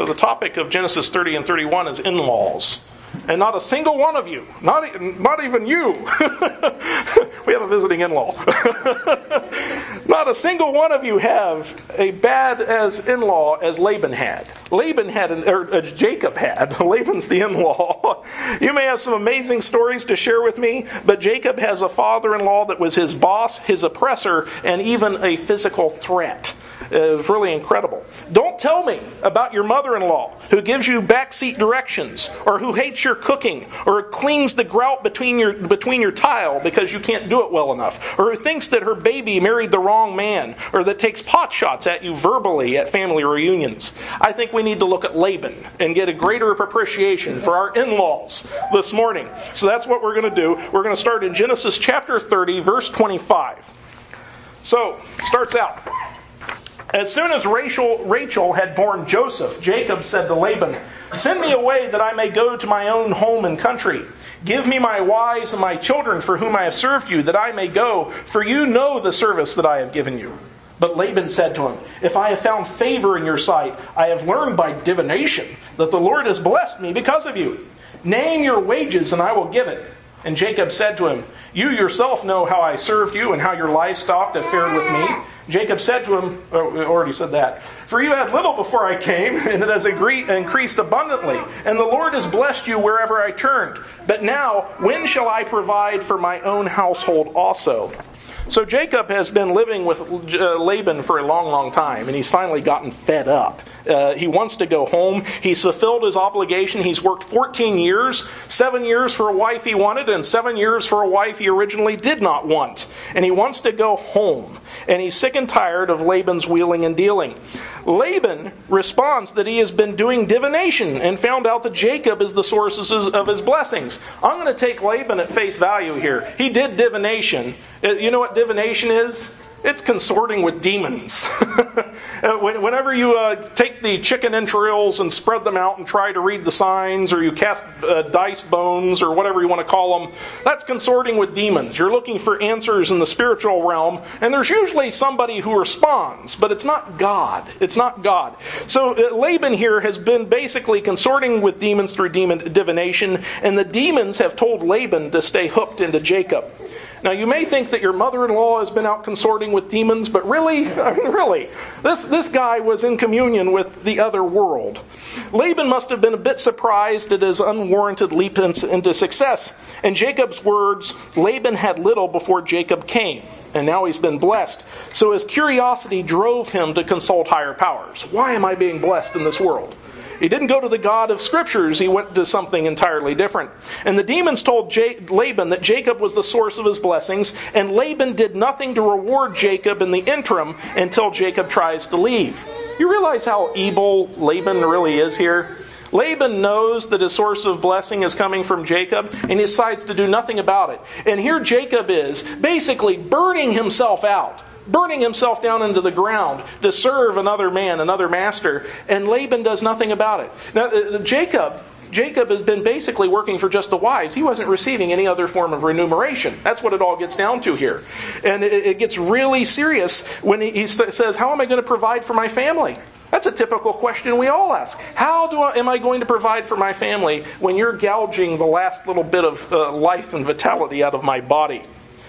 the topic of Genesis 30 and 31 is in-laws. And not a single one of you, not even you, we have a visiting in-law. Not a single one of you have a bad as in-law as Laban had. Jacob had. Laban's the in-law. You may have some amazing stories to share with me, but Jacob has a father-in-law that was his boss, his oppressor, and even a physical threat. It was really incredible. Don't tell me about your mother-in-law who gives you backseat directions, or who hates your cooking, or cleans the grout between your tile because you can't do it well enough, or who thinks that her baby married the wrong man, or that takes pot shots at you verbally at family reunions. I think we need to look at Laban and get a greater appreciation for our in-laws this morning. So that's what we're going to do. We're going to start in Genesis chapter 30, verse 25. So, it starts out. As soon as Rachel had borne Joseph, Jacob said to Laban, "Send me away that I may go to my own home and country. Give me my wives and my children for whom I have served you, that I may go, for you know the service that I have given you." But Laban said to him, "If I have found favor in your sight, I have learned by divination that the Lord has blessed me because of you. Name your wages and I will give it." And Jacob said to him, "You yourself know how I served you and how your livestock have fared with me." Jacob said to him, we already said that, "For you had little before I came, and it has increased abundantly, and the Lord has blessed you wherever I turned. But now, when shall I provide for my own household also?" So Jacob has been living with Laban for a long, long time, and he's finally gotten fed up. He wants to go home. He's fulfilled his obligation. He's worked 14 years, 7 years for a wife he wanted, and 7 years for a wife he originally did not want. And he wants to go home. And he's sick and tired of Laban's wheeling and dealing. Laban responds that he has been doing divination and found out that Jacob is the source of his blessings. I'm going to take Laban at face value here. He did divination. You know what divination is? It's consorting with demons. Whenever you take the chicken entrails and spread them out and try to read the signs, or you cast dice bones, or whatever you want to call them, that's consorting with demons. You're looking for answers in the spiritual realm, and there's usually somebody who responds, but it's not God. It's not God. So Laban here has been basically consorting with demons through divination, and the demons have told Laban to stay hooked into Jacob. Now, you may think that your mother-in-law has been out consorting with demons, but really, this guy was in communion with the other world. Laban must have been a bit surprised at his unwarranted leap into success. In Jacob's words, Laban had little before Jacob came, and now he's been blessed. So his curiosity drove him to consult higher powers. Why am I being blessed in this world? He didn't go to the God of Scriptures. He went to something entirely different. And the demons told Laban that Jacob was the source of his blessings, and Laban did nothing to reward Jacob in the interim until Jacob tries to leave. You realize how evil Laban really is here? Laban knows that his source of blessing is coming from Jacob, and he decides to do nothing about it. And here Jacob is basically burning himself out, burning himself down into the ground to serve another man, another master, and Laban does nothing about it. Now, Jacob has been basically working for just the wives. He wasn't receiving any other form of remuneration. That's what it all gets down to here. And it gets really serious when he says, "How am I going to provide for my family?" That's a typical question we all ask. Am I going to provide for my family when you're gouging the last little bit of life and vitality out of my body?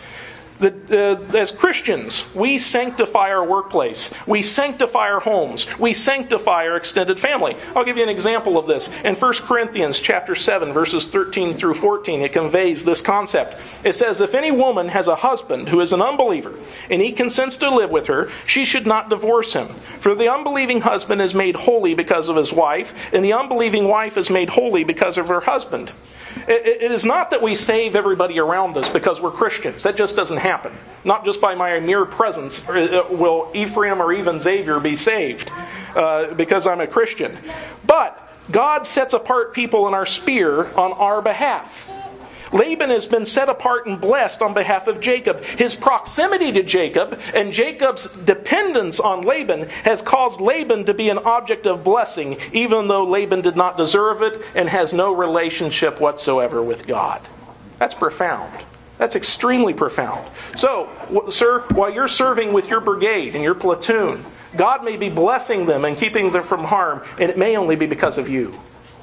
As Christians, we sanctify our workplace. We sanctify our homes. We sanctify our extended family. I'll give you an example of this. In 1 Corinthians chapter 7, verses 13 through 14, it conveys this concept. It says, "If any woman has a husband who is an unbeliever, and he consents to live with her, she should not divorce him. For the unbelieving husband is made holy because of his wife, and the unbelieving wife is made holy because of her husband." It is not that we save everybody around us because we're Christians. That just doesn't happen. Not just by my mere presence will Ephraim or even Xavier be saved because I'm a Christian. But God sets apart people in our sphere on our behalf. Laban has been set apart and blessed on behalf of Jacob. His proximity to Jacob and Jacob's dependence on Laban has caused Laban to be an object of blessing, even though Laban did not deserve it and has no relationship whatsoever with God. That's profound. That's extremely profound. So, sir, while you're serving with your brigade and your platoon, God may be blessing them and keeping them from harm, and it may only be because of you.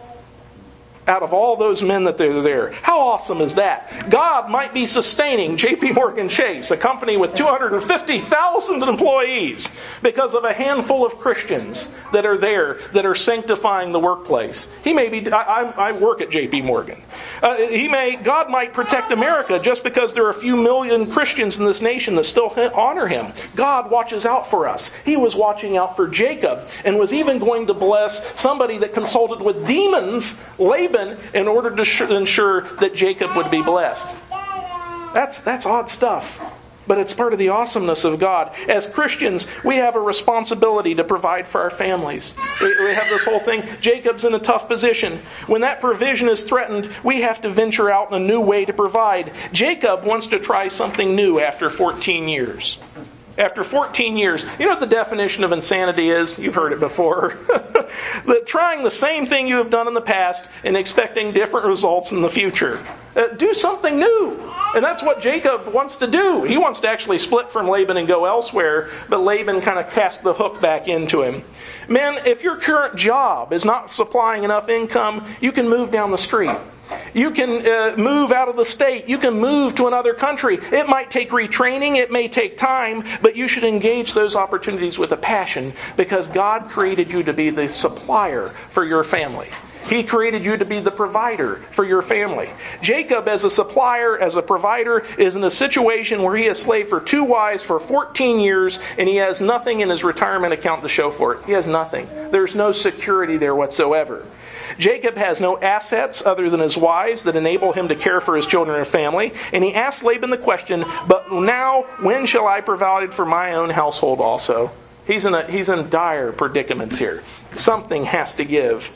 Out of all those men that are there. How awesome is that? God might be sustaining J.P. Morgan Chase, a company with 250,000 employees, because of a handful of Christians that are there that are sanctifying the workplace. He may be. I work at J.P. Morgan. God might protect America just because there are a few million Christians in this nation that still honor Him. God watches out for us. He was watching out for Jacob and was even going to bless somebody that consulted with demons, Laban, in order to ensure that Jacob would be blessed. That's odd stuff. But it's part of the awesomeness of God. As Christians, we have a responsibility to provide for our families. We have this whole thing. Jacob's in a tough position. When that provision is threatened, we have to venture out in a new way to provide. Jacob wants to try something new after 14 years. After 14 years, you know what the definition of insanity is? You've heard it before. Trying the same thing you have done in the past and expecting different results in the future. Do something new. And that's what Jacob wants to do. He wants to actually split from Laban and go elsewhere, but Laban kind of casts the hook back into him. Men, if your current job is not supplying enough income, you can move down the street. You can move out of the state. You can move to another country. It might take retraining. It may take time. But you should engage those opportunities with a passion because God created you to be the supplier for your family. He created you to be the provider for your family. Jacob, as a supplier, as a provider, is in a situation where he has slaved for 2 wives for 14 years and he has nothing in his retirement account to show for it. He has nothing. There's no security there whatsoever. Jacob has no assets other than his wives that enable him to care for his children and family. And he asks Laban the question, but now when shall I provide for my own household also? He's in dire predicaments here. Something has to give.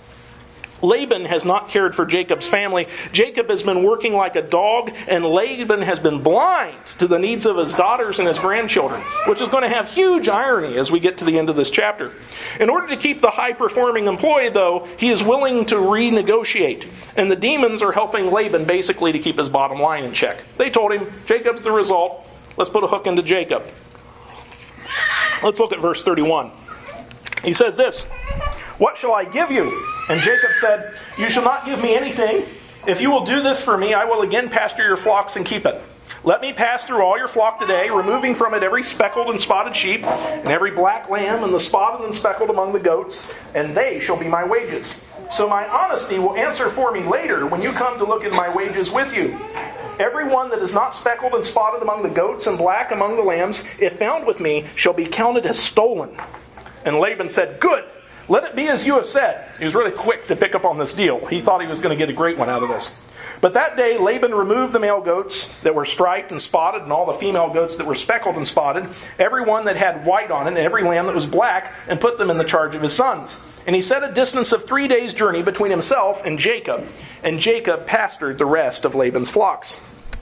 Laban has not cared for Jacob's family. Jacob has been working like a dog, and Laban has been blind to the needs of his daughters and his grandchildren, which is going to have huge irony as we get to the end of this chapter. In order to keep the high-performing employee, though, he is willing to renegotiate. And the demons are helping Laban basically to keep his bottom line in check. They told him, Jacob's the result. Let's put a hook into Jacob. Let's look at verse 31. He says this, "What shall I give you?" And Jacob said, "You shall not give me anything. If you will do this for me, I will again pasture your flocks and keep it. Let me pass through all your flock today, removing from it every speckled and spotted sheep, and every black lamb, and the spotted and speckled among the goats, and they shall be my wages. So my honesty will answer for me later when you come to look at my wages with you. Every one that is not speckled and spotted among the goats and black among the lambs, if found with me, shall be counted as stolen." And Laban said, "Good. Let it be as you have said." He was really quick to pick up on this deal. He thought he was going to get a great one out of this. But that day Laban removed the male goats that were striped and spotted, and all the female goats that were speckled and spotted, every one that had white on it, and every lamb that was black, and put them in the charge of his sons. And he set a distance of 3 days' journey between himself and Jacob pastured the rest of Laban's flocks.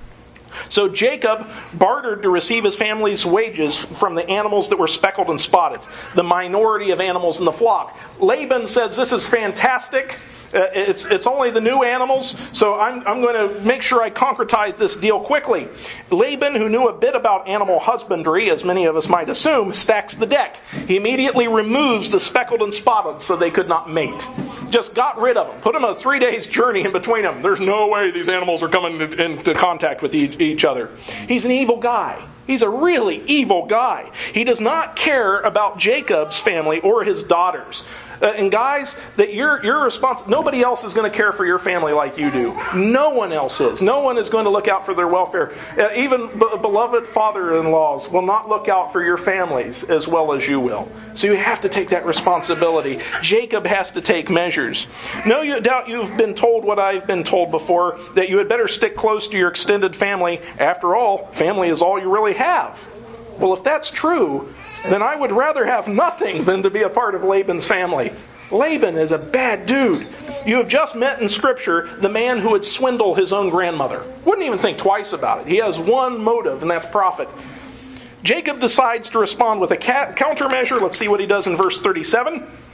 So Jacob bartered to receive his family's wages from the animals that were speckled and spotted, the minority of animals in the flock. Laban says, "This is fantastic. It's only the new animals, so I'm going to make sure I concretize this deal quickly." Laban, who knew a bit about animal husbandry, as many of us might assume, stacks the deck. He immediately removes the speckled and spotted so they could not mate. Just got rid of them. Put them a 3 days journey in between them. There's no way these animals are coming into contact with each other. He's an evil guy. He's a really evil guy. He does not care about Jacob's family or his daughters. And guys, that you're responsible. Nobody else is going to care for your family like you do. No one else is. No one is going to look out for their welfare. Even beloved father-in-laws will not look out for your families as well as you will. So you have to take that responsibility. Jacob has to take measures. No doubt you've been told what I've been told before, that you had better stick close to your extended family. After all, family is all you really have. Well, if that's true, then I would rather have nothing than to be a part of Laban's family. Laban is a bad dude. You have just met in Scripture the man who would swindle his own grandmother. Wouldn't even think twice about it. He has one motive, and that's profit. Jacob decides to respond with a countermeasure. Let's see what he does in verse 37.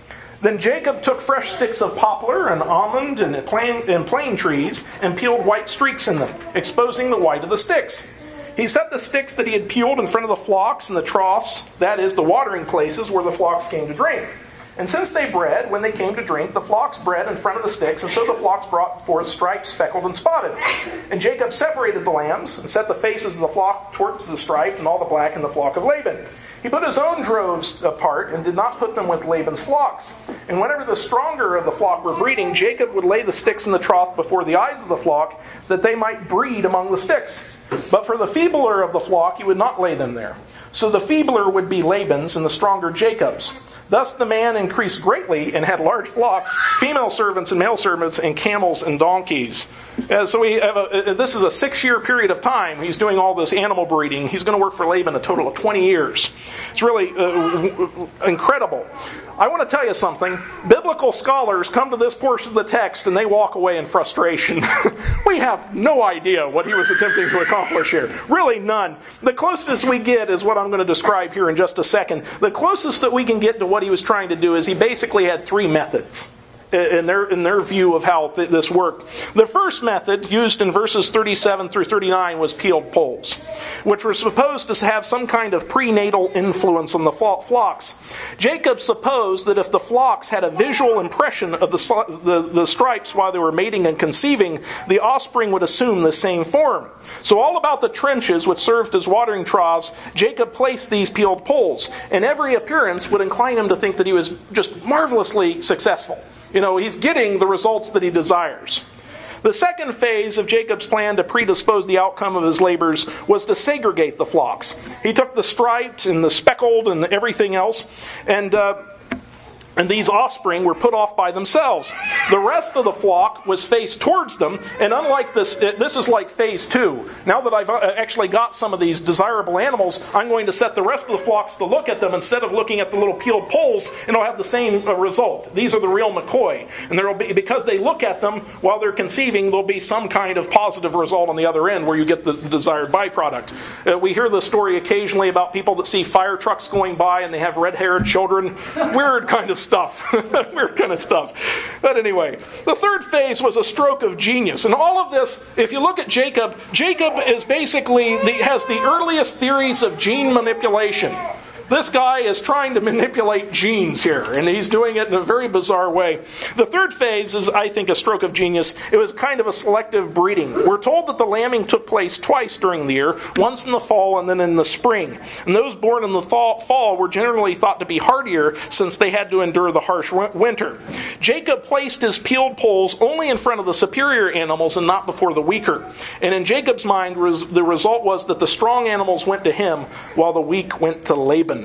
Then Jacob took fresh sticks of poplar and almond and plane trees and peeled white streaks in them, exposing the white of the sticks. He set the sticks that he had peeled in front of the flocks and the troughs, that is, the watering places where the flocks came to drink. And since they bred, when they came to drink, the flocks bred in front of the sticks, and so the flocks brought forth striped, speckled, and spotted. And Jacob separated the lambs, and set the faces of the flock towards the striped, and all the black in the flock of Laban. He put his own droves apart, and did not put them with Laban's flocks. And whenever the stronger of the flock were breeding, Jacob would lay the sticks in the trough before the eyes of the flock, that they might breed among the sticks. But for the feebler of the flock, he would not lay them there. So the feebler would be Laban's, and the stronger Jacob's. Thus the man increased greatly and had large flocks, female servants and male servants, and camels and donkeys. So we have this is a 6-year period of time. He's doing all this animal breeding. He's going to work for Laban a total of 20 years. It's really incredible. I want to tell you something. Biblical scholars come to this portion of the text and they walk away in frustration. We have no idea what he was attempting to accomplish here. Really none. The closest we get is what I'm going to describe here in just a second. The closest that we can get to what he was trying to do is he basically had 3 methods in their view of how this worked. The first method, used in verses 37 through 39, was peeled poles, which were supposed to have some kind of prenatal influence on the flocks. Jacob supposed that if the flocks had a visual impression of the stripes while they were mating and conceiving, the offspring would assume the same form. So all about the trenches, which served as watering troughs, Jacob placed these peeled poles, and every appearance would incline him to think that he was just marvelously successful. He's getting the results that he desires. The second phase of Jacob's plan to predispose the outcome of his labors was to segregate the flocks. He took the striped and the speckled and everything else, and these offspring were put off by themselves. The rest of the flock was faced towards them, and unlike this is like phase 2. Now that I've actually got some of these desirable animals, I'm going to set the rest of the flocks to look at them instead of looking at the little peeled poles, and I'll have the same result. These are the real McCoy. And there will be, because they look at them while they're conceiving, there'll be some kind of positive result on the other end where you get the desired byproduct. We hear the story occasionally about people that see fire trucks going by and they have red-haired children. Weird kind of stuff. Weird kind of stuff. But anyway, the third phase was a stroke of genius. And all of this, if you look at Jacob is basically has the earliest theories of gene manipulation. This guy is trying to manipulate genes here, and he's doing it in a very bizarre way. The third phase is, I think, a stroke of genius. It was kind of a selective breeding. We're told that the lambing took place twice during the year, once in the fall and then in the spring. And those born in the fall were generally thought to be hardier since they had to endure the harsh winter. Jacob placed his peeled poles only in front of the superior animals and not before the weaker. And in Jacob's mind, the result was that the strong animals went to him while the weak went to Laban.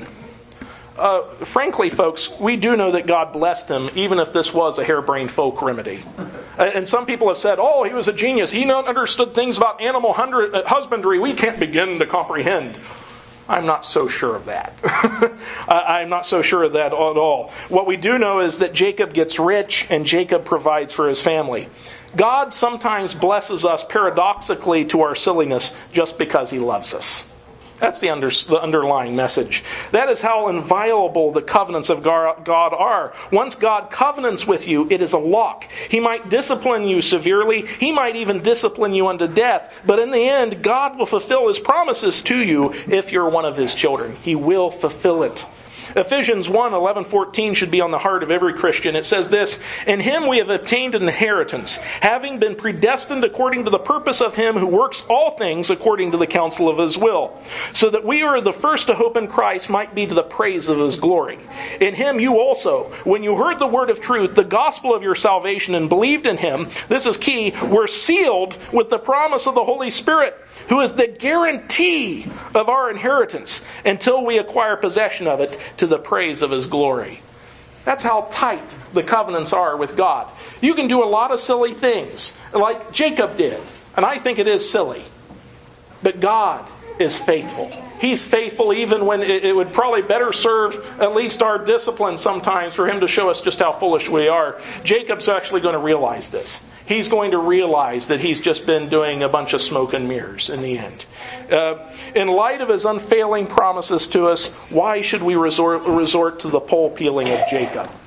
Frankly, folks, we do know that God blessed him, even if this was a harebrained folk remedy. And some people have said, oh, he was a genius. He understood things about animal husbandry we can't begin to comprehend. I'm not so sure of that. I'm not so sure of that at all. What we do know is that Jacob gets rich and Jacob provides for his family. God sometimes blesses us paradoxically to our silliness just because he loves us. That's the underlying message. That is how inviolable the covenants of God are. Once God covenants with you, it is a lock. He might discipline you severely. He might even discipline you unto death. But in the end, God will fulfill his promises to you if you're one of his children. He will fulfill it. Ephesians 1:11-14 should be on the heart of every Christian. It says this, "In him we have obtained an inheritance, having been predestined according to the purpose of him who works all things according to the counsel of his will, so that we who are the first to hope in Christ might be to the praise of his glory. In him you also, when you heard the word of truth, the gospel of your salvation, and believed in him," this is key, "were sealed with the promise of the Holy Spirit, who is the guarantee of our inheritance until we acquire possession of it to the praise of his glory." That's how tight the covenants are with God. You can do a lot of silly things, like Jacob did, and I think it is silly. But God is faithful. He's faithful even when it would probably better serve at least our discipline sometimes for him to show us just how foolish we are. Jacob's actually going to realize this. He's going to realize that he's just been doing a bunch of smoke and mirrors in the end. In light of his unfailing promises to us, why should we resort to the pole peeling of Jacob?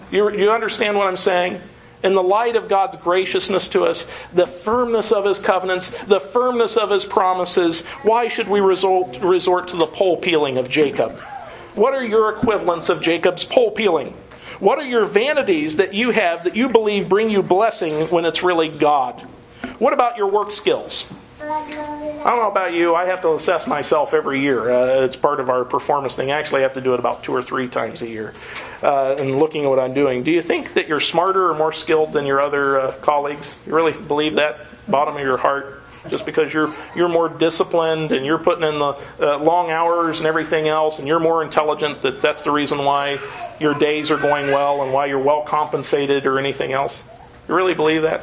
You understand what I'm saying? In the light of God's graciousness to us, the firmness of His covenants, the firmness of His promises, why should we resort to the pole peeling of Jacob? What are your equivalents of Jacob's pole peeling? What are your vanities that you have that you believe bring you blessing when it's really God? What about your work skills? I don't know about you. I have to assess myself every year. It's part of our performance thing. Actually, I have to do it about 2 or 3 times a year. And looking at what I'm doing. Do you think that you're smarter or more skilled than your other colleagues? You really believe that? Bottom of your heart? Just because you're more disciplined and you're putting in the long hours and everything else, and you're more intelligent, that's the reason why your days are going well and why you're well compensated or anything else? You really believe that?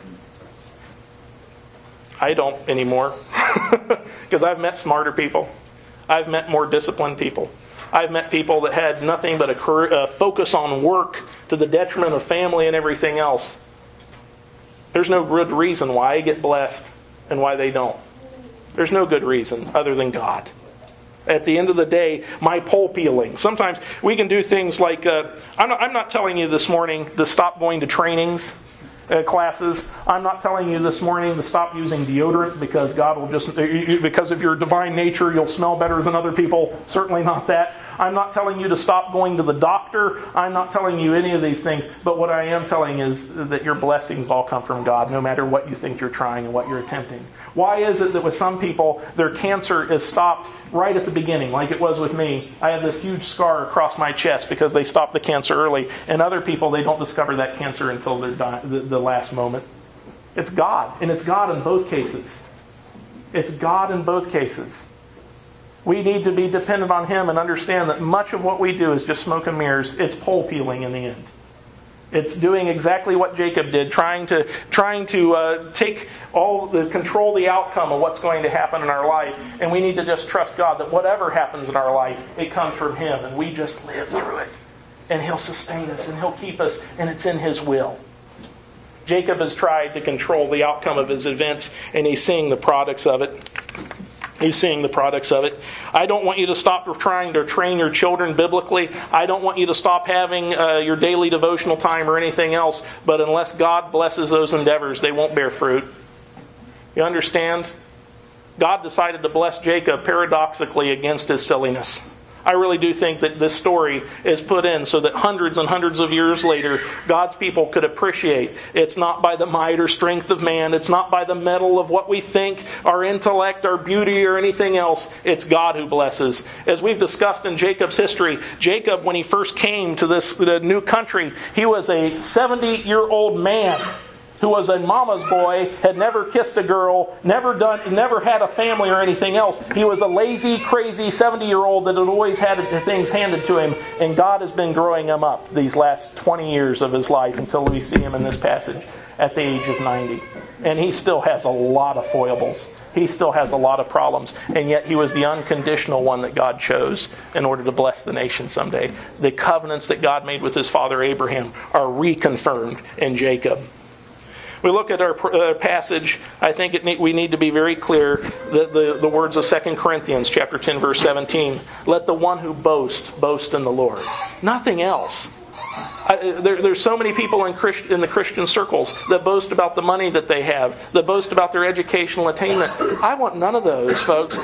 I don't anymore. Because I've met smarter people. I've met more disciplined people. I've met people that had nothing but a focus on work to the detriment of family and everything else. There's no good reason why I get blessed and why they don't. There's no good reason other than God. At the end of the day, my pole peeling. Sometimes we can do things like, I'm not telling you this morning to stop going to trainings, classes. I'm not telling you this morning to stop using deodorant because God will because of your divine nature, you'll smell better than other people. Certainly not that. I'm not telling you to stop going to the doctor. I'm not telling you any of these things. But what I am telling is that your blessings all come from God, no matter what you think you're trying and what you're attempting. Why is it that with some people, their cancer is stopped right at the beginning, like it was with me? I have this huge scar across my chest because they stopped the cancer early. And other people, they don't discover that cancer until the last moment. It's God. And it's God in both cases. It's God in both cases. We need to be dependent on Him and understand that much of what we do is just smoke and mirrors. It's pole peeling in the end. It's doing exactly what Jacob did, trying to control the outcome of what's going to happen in our life. And we need to just trust God that whatever happens in our life, it comes from Him, and we just live through it. And He'll sustain us, and He'll keep us, and it's in His will. Jacob has tried to control the outcome of his events, and he's seeing the products of it. I don't want you to stop trying to train your children biblically. I don't want you to stop having your daily devotional time or anything else. But unless God blesses those endeavors, they won't bear fruit. You understand? God decided to bless Jacob paradoxically against his silliness. I really do think that this story is put in so that hundreds and hundreds of years later, God's people could appreciate it's not by the might or strength of man. It's not by the mettle of what we think, our intellect, our beauty, or anything else. It's God who blesses. As we've discussed in Jacob's history, Jacob, when he first came to the new country, he was a 70-year-old man who was a mama's boy, had never kissed a girl, never had a family or anything else. He was a lazy, crazy 70-year-old that had always had things handed to him, and God has been growing him up these last 20 years of his life until we see him in this passage at the age of 90. And he still has a lot of foibles. He still has a lot of problems, and yet he was the unconditional one that God chose in order to bless the nation someday. The covenants that God made with his father Abraham are reconfirmed in Jacob. We look at our passage, I think we need to be very clear that the words of 2 Corinthians chapter 10, verse 17. Let the one who boast in the Lord. Nothing else. There's so many people in the Christian circles that boast about the money that they have, that boast about their educational attainment. I want none of those, folks.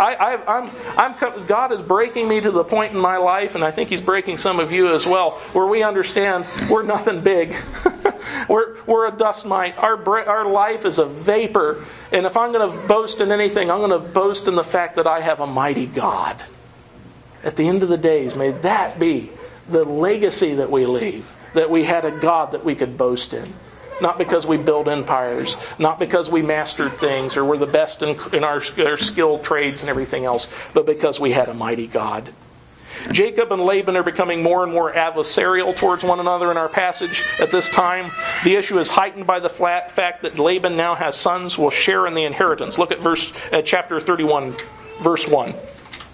God is breaking me to the point in my life, and I think He's breaking some of you as well, where we understand we're nothing big. We're a dust mite. Our life is a vapor. And if I'm going to boast in anything, I'm going to boast in the fact that I have a mighty God. At the end of the days, may that be the legacy that we leave. That we had a God that we could boast in. Not because we build empires. Not because we mastered things or we're the best in our skilled trades and everything else. But because we had a mighty God. Jacob and Laban are becoming more and more adversarial towards one another in our passage at this time. The issue is heightened by the fact that Laban now has sons who will share in the inheritance. Look at chapter 31, verse 1.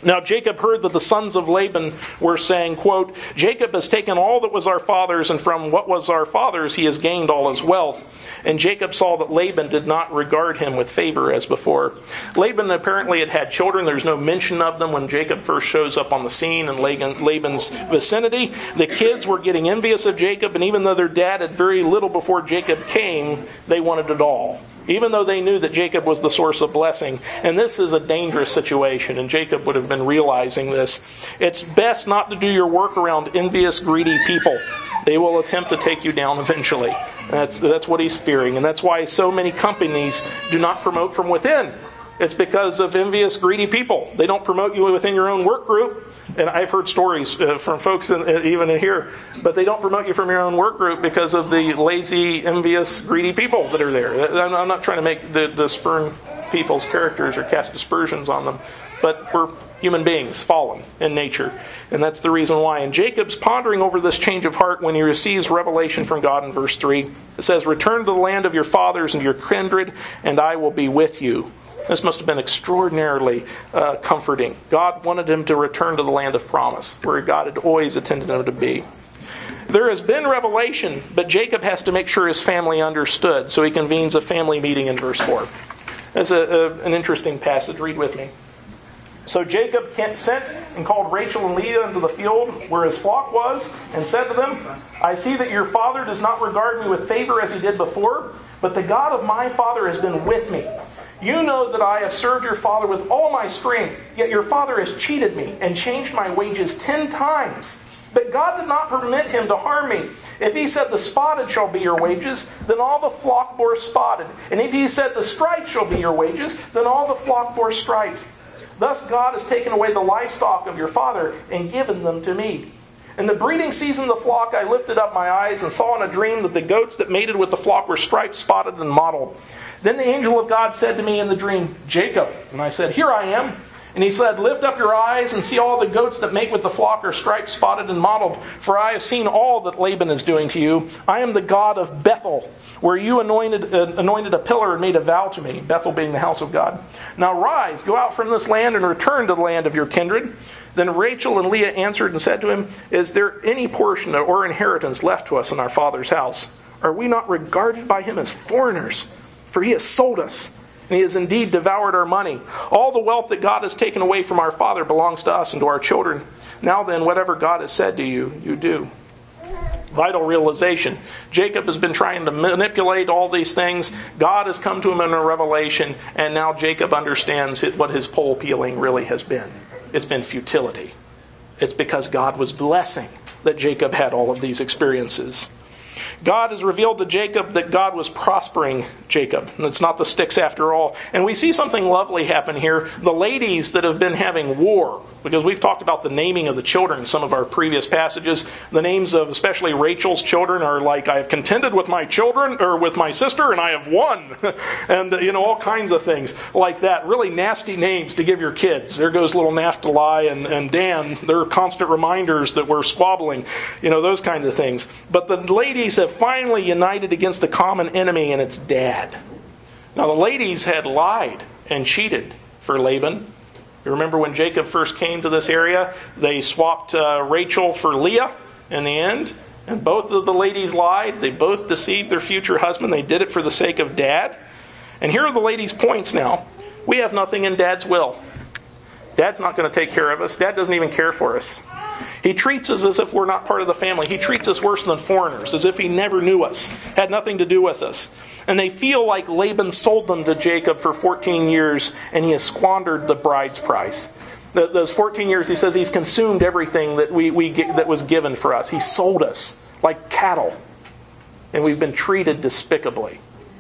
Now Jacob heard that the sons of Laban were saying, quote, Jacob has taken all that was our father's, and from what was our father's he has gained all his wealth. And Jacob saw that Laban did not regard him with favor as before. Laban apparently had had children. There's no mention of them when Jacob first shows up on the scene in Laban's vicinity. The kids were getting envious of Jacob, and even though their dad had very little before Jacob came, they wanted it all. Even though they knew that Jacob was the source of blessing. And this is a dangerous situation, and Jacob would have been realizing this. It's best not to do your work around envious, greedy people. They will attempt to take you down eventually. That's what he's fearing. And that's why so many companies do not promote from within. It's because of envious, greedy people. They don't promote you within your own work group. And I've heard stories from folks even in here. But they don't promote you from your own work group because of the lazy, envious, greedy people that are there. I'm not trying to make the spurn people's characters or cast aspersions on them. But we're human beings, fallen in nature. And that's the reason why. And Jacob's pondering over this change of heart when he receives revelation from God in verse 3. It says, Return to the land of your fathers and your kindred, and I will be with you. This must have been extraordinarily comforting. God wanted him to return to the land of promise, where God had always intended him to be. There has been revelation, but Jacob has to make sure his family understood, so he convenes a family meeting in verse 4. That's an interesting passage. Read with me. So Jacob sent and called Rachel and Leah into the field where his flock was, and said to them, I see that your father does not regard me with favor as he did before, but the God of my father has been with me. You know that I have served your father with all my strength, yet your father has cheated me and changed my wages 10 times. But God did not permit him to harm me. If he said the spotted shall be your wages, then all the flock bore spotted. And if he said the striped shall be your wages, then all the flock bore striped. Thus God has taken away the livestock of your father and given them to me. In the breeding season of the flock I lifted up my eyes and saw in a dream that the goats that mated with the flock were striped, spotted, and mottled. Then the angel of God said to me in the dream, Jacob. And I said, Here I am. And he said, Lift up your eyes and see all the goats that mate with the flock are striped, spotted, and mottled. For I have seen all that Laban is doing to you. I am the God of Bethel, where you anointed a pillar and made a vow to me, Bethel being the house of God. Now rise, go out from this land and return to the land of your kindred. Then Rachel and Leah answered and said to him, Is there any portion or inheritance left to us in our father's house? Are we not regarded by him as foreigners? For he has sold us, and he has indeed devoured our money. All the wealth that God has taken away from our father belongs to us and to our children. Now then, whatever God has said to you, you do. Vital realization. Jacob has been trying to manipulate all these things. God has come to him in a revelation, and now Jacob understands what his pole peeling really has been. It's been futility. It's because God was blessing that Jacob had all of these experiences. God has revealed to Jacob that God was prospering Jacob. And it's not the sticks after all. And we see something lovely happen here. The ladies that have been having war, because we've talked about the naming of the children in some of our previous passages. The names of especially Rachel's children are like, I have contended with my children, or with my sister, and I have won. And, all kinds of things like that. Really nasty names to give your kids. There goes little Naphtali and Dan. They're constant reminders that we're squabbling. Those kinds of things. But the ladies have finally united against the common enemy, and it's Dad. Now the ladies had lied and cheated for Laban. You remember when Jacob first came to this area, they swapped Rachel for Leah in the end, and both of the ladies lied. They both deceived their future husband. They did it for the sake of Dad. And here are the ladies' points now. We have nothing in Dad's will. Dad's not going to take care of us. Dad doesn't even care for us. He treats us as if we're not part of the family. He treats us worse than foreigners, as if he never knew us, had nothing to do with us. And they feel like Laban sold them to Jacob for 14 years, and he has squandered the bride's price. Those 14 years, he says, he's consumed everything that that was given for us. He sold us like cattle, and we've been treated despicably.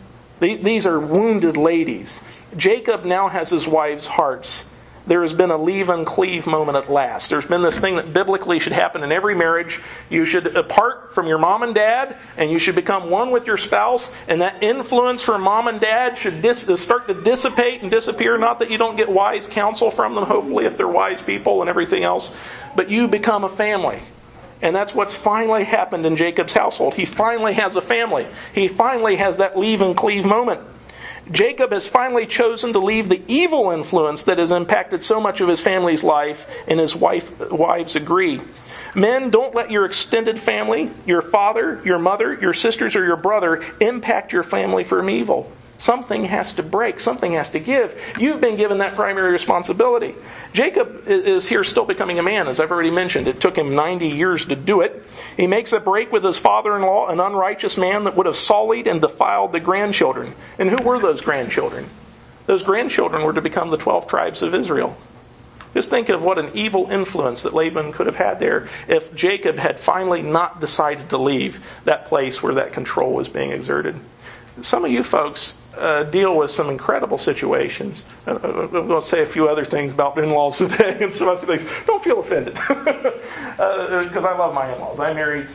These are wounded ladies. Jacob now has his wife's hearts. There has been a leave and cleave moment at last. There's been this thing that biblically should happen in every marriage. You should apart from your mom and dad, and you should become one with your spouse. And that influence from mom and dad should start to dissipate and disappear. Not that you don't get wise counsel from them, hopefully, if they're wise people and everything else. But you become a family. And that's what's finally happened in Jacob's household. He finally has a family. He finally has that leave and cleave moment. Jacob has finally chosen to leave the evil influence that has impacted so much of his family's life, and his wives agree. Men, don't let your extended family, your father, your mother, your sisters, or your brother impact your family from evil. Something has to break. Something has to give. You've been given that primary responsibility. Jacob is here still becoming a man, as I've already mentioned. It took him 90 years to do it. He makes a break with his father-in-law, an unrighteous man that would have sullied and defiled the grandchildren. And who were those grandchildren? Those grandchildren were to become the 12 tribes of Israel. Just think of what an evil influence that Laban could have had there if Jacob had finally not decided to leave that place where that control was being exerted. Some of you folks deal with some incredible situations. I'm going to say a few other things about in-laws today and some other things. Don't feel offended, because I love my in-laws. I married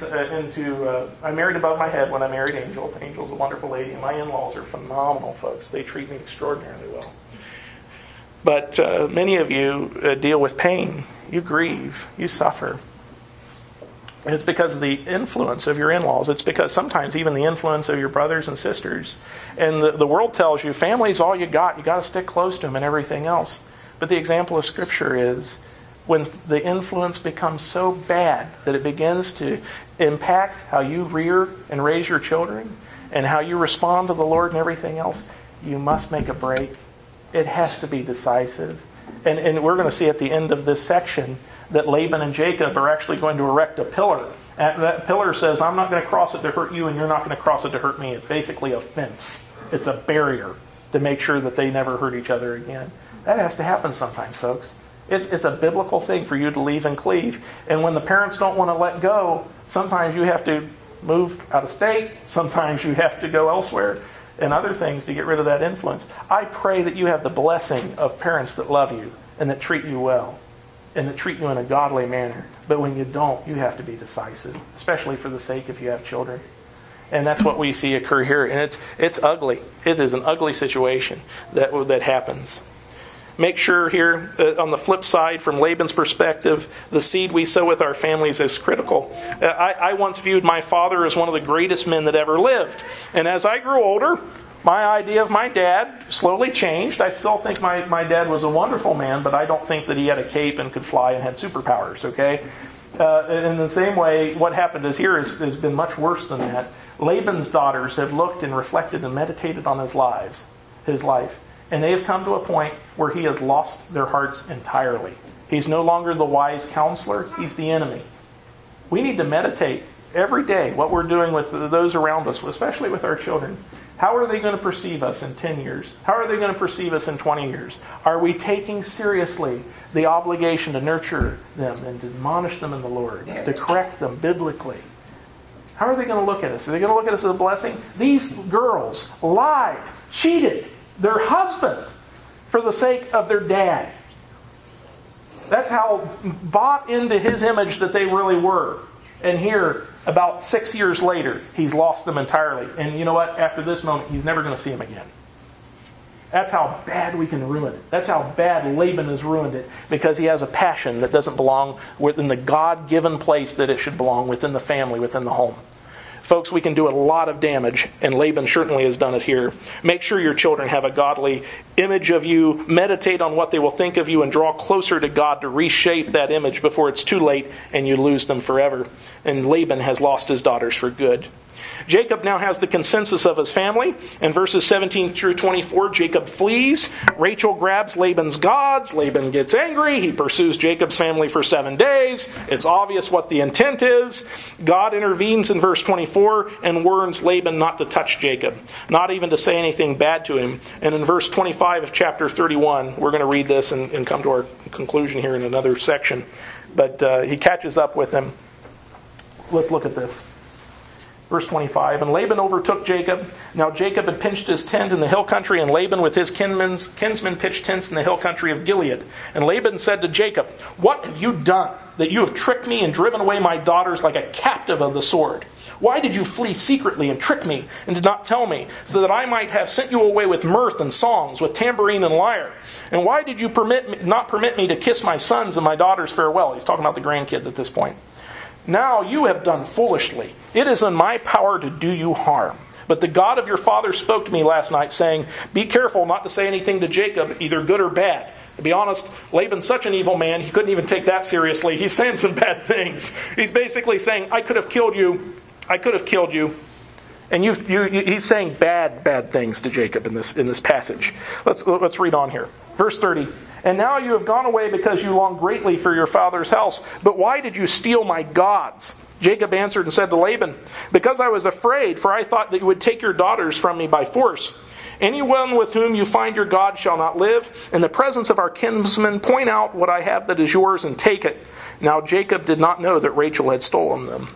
above my head when I married Angel. Angel's a wonderful lady, and my in-laws are phenomenal folks. They treat me extraordinarily well. But many of you deal with pain. You grieve. You suffer. And it's because of the influence of your in-laws. It's because sometimes even the influence of your brothers and sisters. And the world tells you family's all you got. You got to stick close to them and everything else. But the example of Scripture is when the influence becomes so bad that it begins to impact how you rear and raise your children and how you respond to the Lord and everything else, you must make a break. It has to be decisive. And we're going to see at the end of this section that Laban and Jacob are actually going to erect a pillar. And that pillar says, I'm not going to cross it to hurt you, and you're not going to cross it to hurt me. It's basically a fence. It's a barrier to make sure that they never hurt each other again. That has to happen sometimes, folks. It's a biblical thing for you to leave and cleave. And when the parents don't want to let go, sometimes you have to move out of state. Sometimes you have to go elsewhere and other things to get rid of that influence. I pray that you have the blessing of parents that love you and that treat you well and that treat you in a godly manner. But when you don't, you have to be decisive, especially for the sake if you have children. And that's what we see occur here. And it's ugly. It is an ugly situation that happens. Make sure here, on the flip side, from Laban's perspective, the seed we sow with our families is critical. I once viewed my father as one of the greatest men that ever lived. And as I grew older, my idea of my dad slowly changed. I still think my dad was a wonderful man, but I don't think that he had a cape and could fly and had superpowers, okay? In the same way, what happened is here has been much worse than that. Laban's daughters have looked and reflected and meditated on his life. And they have come to a point where he has lost their hearts entirely. He's no longer the wise counselor. He's the enemy. We need to meditate every day what we're doing with those around us, especially with our children. How are they going to perceive us in 10 years? How are they going to perceive us in 20 years? Are we taking seriously the obligation to nurture them and to admonish them in the Lord, to correct them biblically? How are they going to look at us? Are they going to look at us as a blessing? These girls lied, cheated their husband for the sake of their dad. That's how bought into his image that they really were. And here, about 6 years later, he's lost them entirely. And you know what? After this moment, he's never going to see them again. That's how bad we can ruin it. That's how bad Laban has ruined it. Because he has a passion that doesn't belong within the God-given place that it should belong, within the family, within the home. Folks, we can do a lot of damage, and Laban certainly has done it here. Make sure your children have a godly image of you. Meditate on what they will think of you and draw closer to God to reshape that image before it's too late and you lose them forever. And Laban has lost his daughters for good. Jacob now has the consensus of his family. In verses 17 through 24, Jacob flees. Rachel grabs Laban's gods. Laban gets angry. He pursues Jacob's family for 7 days. It's obvious what the intent is. God intervenes in verse 24 and warns Laban not to touch Jacob, not even to say anything bad to him. And in verse 25 of chapter 31, we're going to read this and come to our conclusion here in another section. But he catches up with him. Let's look at this. Verse 25, and Laban overtook Jacob. Now Jacob had pitched his tent in the hill country, and Laban with his kinsmen pitched tents in the hill country of Gilead. And Laban said to Jacob, what have you done, that you have tricked me and driven away my daughters like a captive of the sword? Why did you flee secretly and trick me, and did not tell me, so that I might have sent you away with mirth and songs, with tambourine and lyre? And why did you not permit me to kiss my sons and my daughters farewell? He's talking about the grandkids at this point. Now you have done foolishly. It is in my power to do you harm. But the God of your father spoke to me last night, saying, be careful not to say anything to Jacob, either good or bad. To be honest, Laban's such an evil man, he couldn't even take that seriously. He's saying some bad things. He's basically saying, I could have killed you. I could have killed you. And he's saying bad things to Jacob in this passage. Let's read on here. Verse 30. And now you have gone away because you long greatly for your father's house. But why did you steal my gods? Jacob answered and said to Laban, because I was afraid, for I thought that you would take your daughters from me by force. Anyone with whom you find your God shall not live. In the presence of our kinsmen, point out what I have that is yours and take it. Now Jacob did not know that Rachel had stolen them.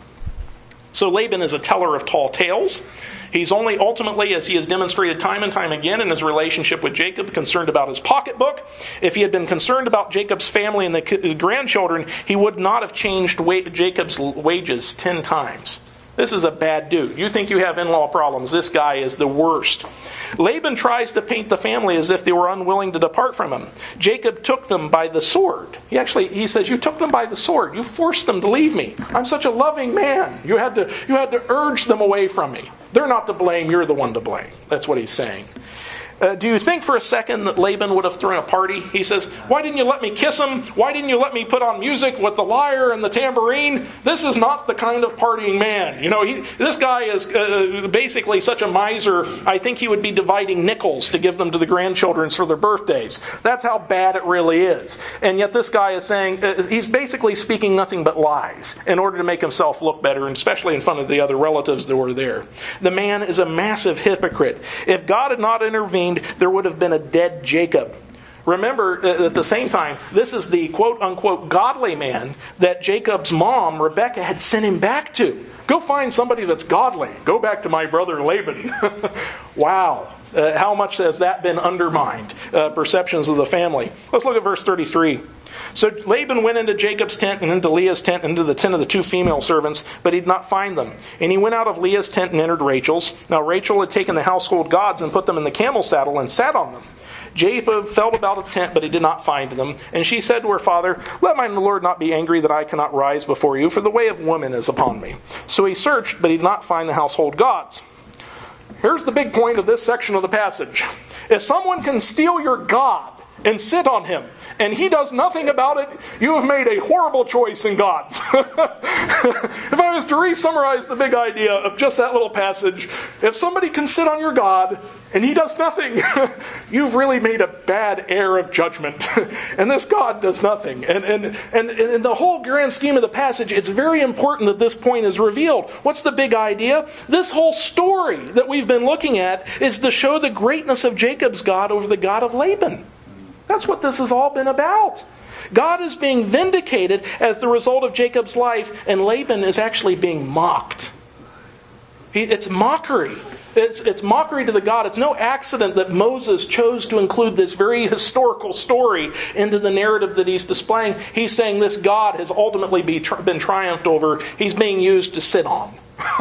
So Laban is a teller of tall tales. He's only ultimately, as he has demonstrated time and time again in his relationship with Jacob, concerned about his pocketbook. If he had been concerned about Jacob's family and the grandchildren, he would not have changed Jacob's wages 10 times. This is a bad dude. You think you have in-law problems. This guy is the worst. Laban tries to paint the family as if they were unwilling to depart from him. Jacob took them by the sword. He says, you took them by the sword. You forced them to leave me. I'm such a loving man. You had to urge them away from me. They're not to blame. You're the one to blame. That's what he's saying. Do you think for a second that Laban would have thrown a party? He says, why didn't you let me kiss him? Why didn't you let me put on music with the lyre and the tambourine? This is not the kind of partying man. This guy is basically such a miser, I think he would be dividing nickels to give them to the grandchildren for their birthdays. That's how bad it really is. And yet this guy is saying, he's basically speaking nothing but lies in order to make himself look better, and especially in front of the other relatives that were there. The man is a massive hypocrite. If God had not intervened, there would have been a dead Jacob. Remember, at the same time, this is the quote-unquote godly man that Jacob's mom, Rebekah, had sent him back to. Go find somebody that's godly. Go back to my brother Laban. Wow. How much has that been undermined? Perceptions of the family. Let's look at verse 33. So Laban went into Jacob's tent and into Leah's tent and into the tent of the 2 female servants, but he did not find them. And he went out of Leah's tent and entered Rachel's. Now Rachel had taken the household gods and put them in the camel saddle and sat on them. Jacob felt about a tent, but he did not find them. And she said to her father, let my Lord not be angry that I cannot rise before you, for the way of woman is upon me. So he searched, but he did not find the household gods. Here's the big point of this section of the passage. If someone can steal your God and sit on him, and he does nothing about it, you have made a horrible choice in God's. If I was to re-summarize the big idea of just that little passage, if somebody can sit on your God and he does nothing, you've really made a bad error of judgment. And this God does nothing. And in the whole grand scheme of the passage, it's very important that this point is revealed. What's the big idea? This whole story that we've been looking at is to show the greatness of Jacob's God over the God of Laban. That's what this has all been about. God is being vindicated as the result of Jacob's life, and Laban is actually being mocked. It's mockery. It's mockery to the God. It's no accident that Moses chose to include this very historical story into the narrative that he's displaying. He's saying this God has ultimately been triumphed over. He's being used to sit on.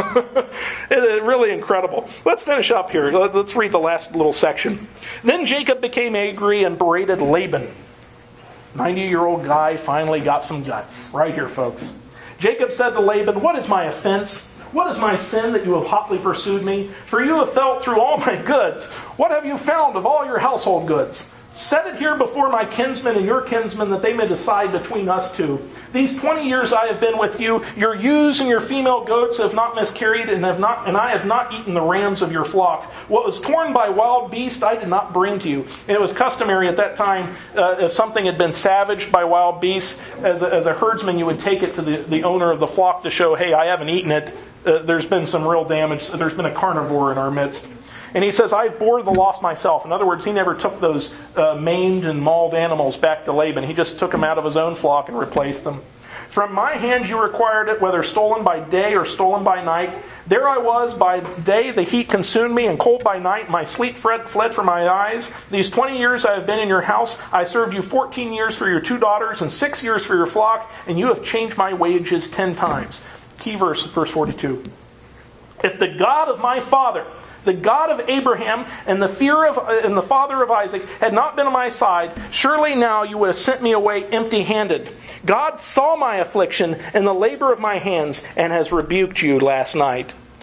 It's really incredible. Let's finish up here. Let's read the last little section. Then Jacob became angry and berated Laban. 90-year-old guy finally got some guts. Right here, folks. Jacob said to Laban, what is my offense? What is my sin that you have hotly pursued me? For you have felt through all my goods. What have you found of all your household goods? Set it here before my kinsmen and your kinsmen, that they may decide between us two. These 20 years I have been with you. Your ewes and your female goats have not miscarried, and I have not eaten the rams of your flock. What was torn by wild beasts I did not bring to you. And it was customary at that time, if something had been savaged by wild beasts, as a herdsman, you would take it to the owner of the flock to show, hey, I haven't eaten it. There's been some real damage. There's been a carnivore in our midst. And he says, I bore the loss myself. In other words, he never took those maimed and mauled animals back to Laban. He just took them out of his own flock and replaced them. From my hands you required it, whether stolen by day or stolen by night. There I was, by day the heat consumed me, and cold by night my sleep fled from my eyes. These 20 years I have been in your house. I served you 14 years for your 2 daughters and 6 years for your flock, and you have changed my wages 10 times. Key verse 42. If the God of my father, the God of Abraham and the father of Isaac had not been on my side, surely now you would have sent me away empty-handed. God saw my affliction and the labor of my hands and has rebuked you last night.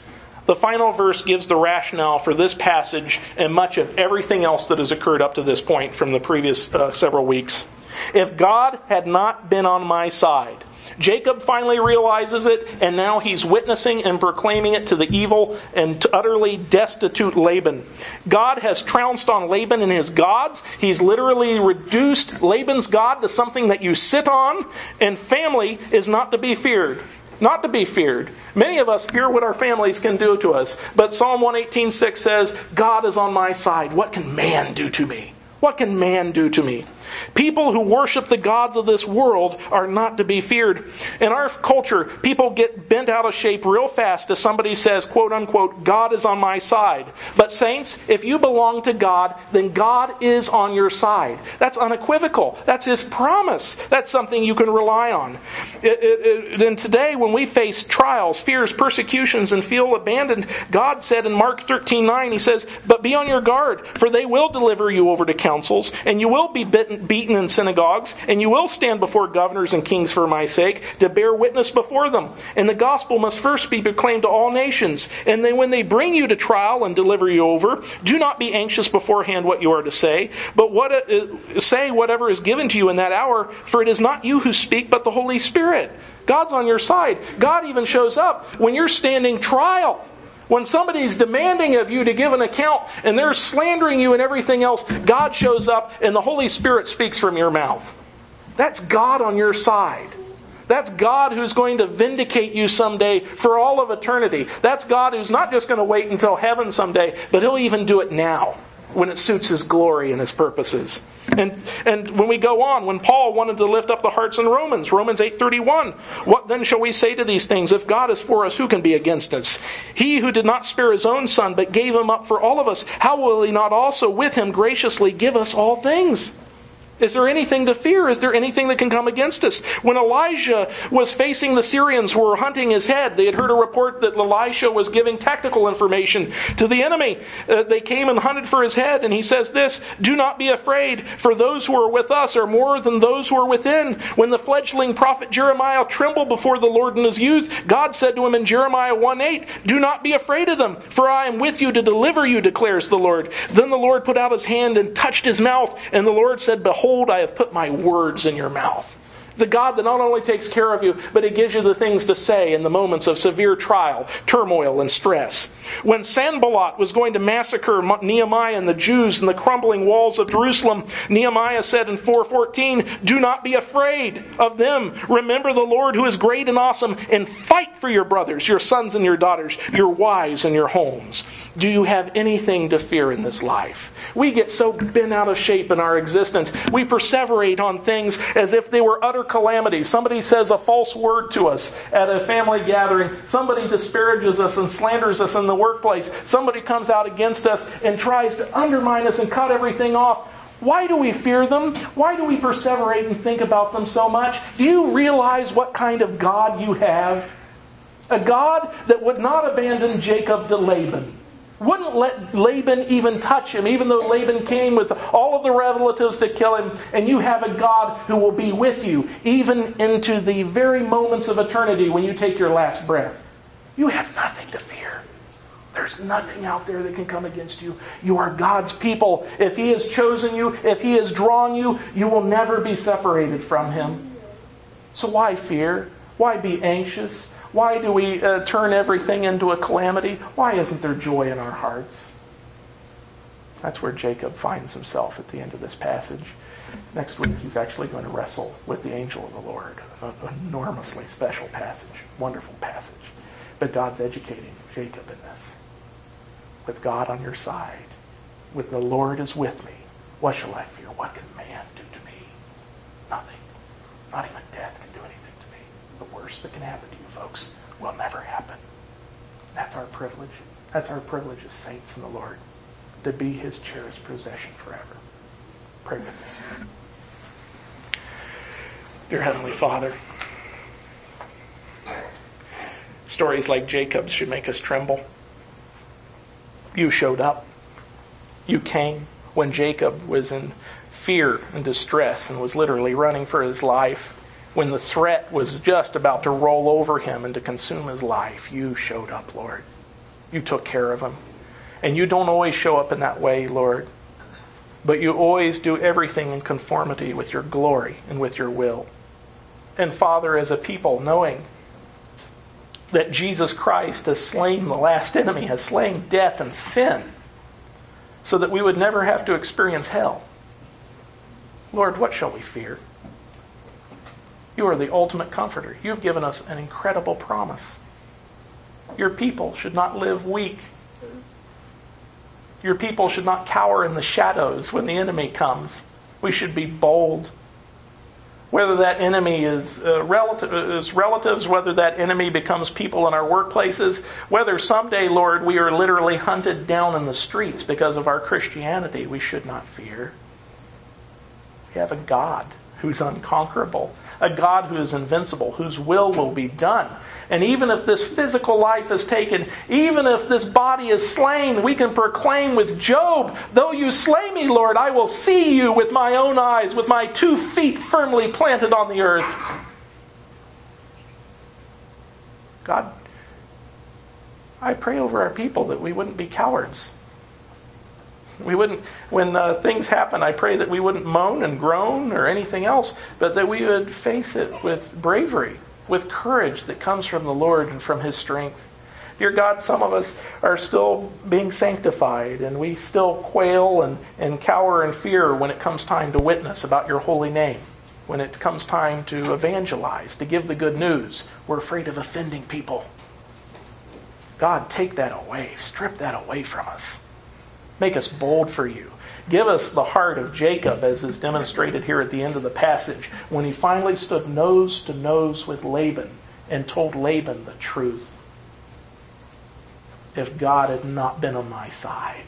The final verse gives the rationale for this passage and much of everything else that has occurred up to this point from the previous several weeks. If God had not been on my side, Jacob finally realizes it, and now he's witnessing and proclaiming it to the evil and utterly destitute Laban. God has trounced on Laban and his gods. He's literally reduced Laban's God to something that you sit on, and family is not to be feared. Not to be feared. Many of us fear what our families can do to us. But Psalm 118:6 says, God is on my side. What can man do to me? What can man do to me? People who worship the gods of this world are not to be feared. In our culture, people get bent out of shape real fast as somebody says, quote unquote, God is on my side. But saints, if you belong to God, then God is on your side. That's unequivocal. That's His promise. That's something you can rely on. And today, when we face trials, fears, persecutions, and feel abandoned, God said in Mark 13:9, He says, but be on your guard, for they will deliver you over to councils, and you will be beaten in synagogues, and you will stand before governors and kings for my sake, to bear witness before them. And the gospel must first be proclaimed to all nations. And then when they bring you to trial and deliver you over, do not be anxious beforehand what you are to say, but say whatever is given to you in that hour, for it is not you who speak, but the Holy Spirit. God's on your side. God even shows up when you're standing trial. When somebody's demanding of you to give an account and they're slandering you and everything else, God shows up and the Holy Spirit speaks from your mouth. That's God on your side. That's God who's going to vindicate you someday for all of eternity. That's God who's not just going to wait until heaven someday, but He'll even do it now when it suits His glory and His purposes. And when we go on, when Paul wanted to lift up the hearts in Romans 8:31, what then shall we say to these things? If God is for us, who can be against us? He who did not spare His own Son, but gave Him up for all of us, how will He not also with Him graciously give us all things? Is there anything to fear? Is there anything that can come against us? When Elijah was facing the Syrians who were hunting his head, they had heard a report that Elisha was giving tactical information to the enemy. They came and hunted for his head, and he says this, do not be afraid, for those who are with us are more than those who are within. When the fledgling prophet Jeremiah trembled before the Lord in his youth, God said to him in Jeremiah 1:8, do not be afraid of them, for I am with you to deliver you, declares the Lord. Then the Lord put out His hand and touched his mouth, and the Lord said, behold, I have put my words in your mouth. It's a God that not only takes care of you, but He gives you the things to say in the moments of severe trial, turmoil, and stress. When Sanballat was going to massacre Nehemiah and the Jews in the crumbling walls of Jerusalem, Nehemiah said in 4:14, do not be afraid of them. Remember the Lord who is great and awesome, and fight for your brothers, your sons and your daughters, your wives and your homes. Do you have anything to fear in this life? We get so bent out of shape in our existence. We perseverate on things as if they were utter calamity. Somebody says a false word to us at a family gathering. Somebody disparages us and slanders us in the workplace. Somebody comes out against us and tries to undermine us and cut everything off. Why do we fear them? Why do we perseverate and think about them so much? Do you realize what kind of God you have? A God that would not abandon Jacob to Laban. Wouldn't let Laban even touch him, even though Laban came with all of the relatives to kill him. And you have a God who will be with you, even into the very moments of eternity when you take your last breath. You have nothing to fear. There's nothing out there that can come against you. You are God's people. If He has chosen you, if He has drawn you, you will never be separated from Him. So why fear? Why be anxious? Why do we turn everything into a calamity? Why isn't there joy in our hearts? That's where Jacob finds himself at the end of this passage. Next week, he's actually going to wrestle with the angel of the Lord. An enormously special passage. Wonderful passage. But God's educating Jacob in this. With God on your side, with the Lord is with me, what shall I fear? What can man do to me? Nothing. Not even death can do anything to me. The worst that can happen to you folks will never happen. That's our privilege. That's our privilege as saints in the Lord, to be His cherished possession forever. Pray with me. Dear Heavenly Father, stories like Jacob's should make us tremble. You showed up. You came when Jacob was in fear and distress and was literally running for his life. When the threat was just about to roll over him and to consume his life, you showed up, Lord. You took care of them. And you don't always show up in that way, Lord. But you always do everything in conformity with your glory and with your will. And Father, as a people, knowing that Jesus Christ has slain the last enemy, has slain death and sin, so that we would never have to experience hell. Lord, what shall we fear? You are the ultimate comforter. You have given us an incredible promise. Your people should not live weak. Your people should not cower in the shadows when the enemy comes. We should be bold. Whether that enemy is relatives, whether that enemy becomes people in our workplaces, whether someday, Lord, we are literally hunted down in the streets because of our Christianity, we should not fear. We have a God who's unconquerable, a God who is invincible, whose will be done. And even if this physical life is taken, even if this body is slain, we can proclaim with Job, though you slay me, Lord, I will see you with my own eyes, with my 2 feet firmly planted on the earth. God, I pray over our people that we wouldn't be cowards. We wouldn't, when things happen, I pray that we wouldn't moan and groan or anything else, but that we would face it with bravery, with courage that comes from the Lord and from His strength. Dear God, some of us are still being sanctified, and we still quail and cower in fear when it comes time to witness about your holy name, when it comes time to evangelize, to give the good news. We're afraid of offending people. God, take that away. Strip that away from us. Make us bold for you. Give us the heart of Jacob, as is demonstrated here at the end of the passage, when he finally stood nose to nose with Laban and told Laban the truth. If God had not been on my side.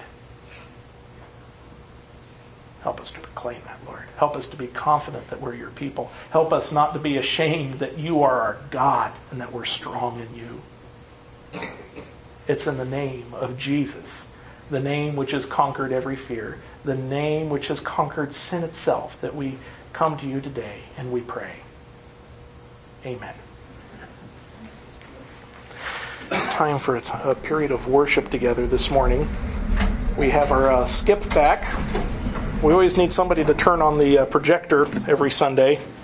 Help us to proclaim that, Lord. Help us to be confident that we're your people. Help us not to be ashamed that you are our God and that we're strong in you. It's in the name of Jesus, the name which has conquered every fear, the name which has conquered sin itself, that we come to you today and we pray. Amen. It's time for a period of worship together this morning. We have our skip back. We always need somebody to turn on the projector every Sunday.